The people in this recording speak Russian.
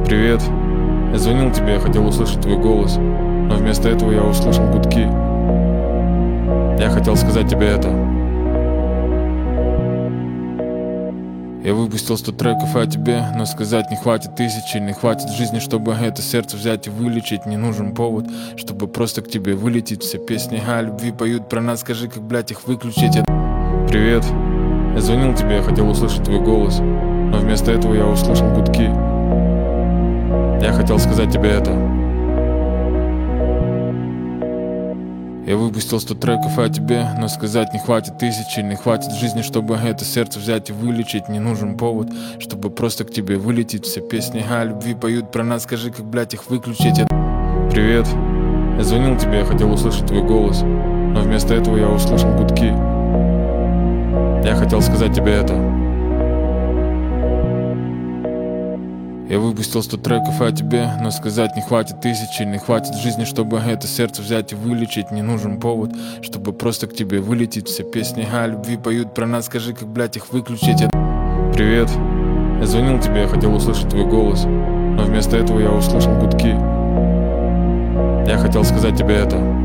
Привет. Я звонил тебе, я хотел услышать твой голос, но вместо этого я услышал гудки. Я хотел сказать тебе это. Я выпустил 100 треков о тебе, но сказать не хватит тысячи, не хватит жизни, чтобы это сердце взять и вылечить. Не нужен повод, чтобы просто к тебе вылететь. Все песни о любви поют про нас, скажи, как, блять, их выключить. Привет. Я звонил тебе, я хотел услышать твой голос, но вместо этого я услышал гудки. Я хотел сказать тебе это. Я выпустил 100 треков о тебе, но сказать не хватит тысячи, не хватит жизни, чтобы это сердце взять и вылечить. Не нужен повод, чтобы просто к тебе вылететь. Все песни о любви поют про нас, скажи, как, блять, их выключить. Привет. Я звонил тебе, я хотел услышать твой голос, но вместо этого я услышал гудки. Я хотел сказать тебе это. Я выпустил 100 треков о тебе, но сказать не хватит тысячи, не хватит жизни, чтобы это сердце взять и вылечить. Не нужен повод, чтобы просто к тебе вылететь. Все песни о любви поют про нас, скажи, как, блять, их выключить. Привет. Я звонил тебе, я хотел услышать твой голос, но вместо этого я услышал гудки. Я хотел сказать тебе это.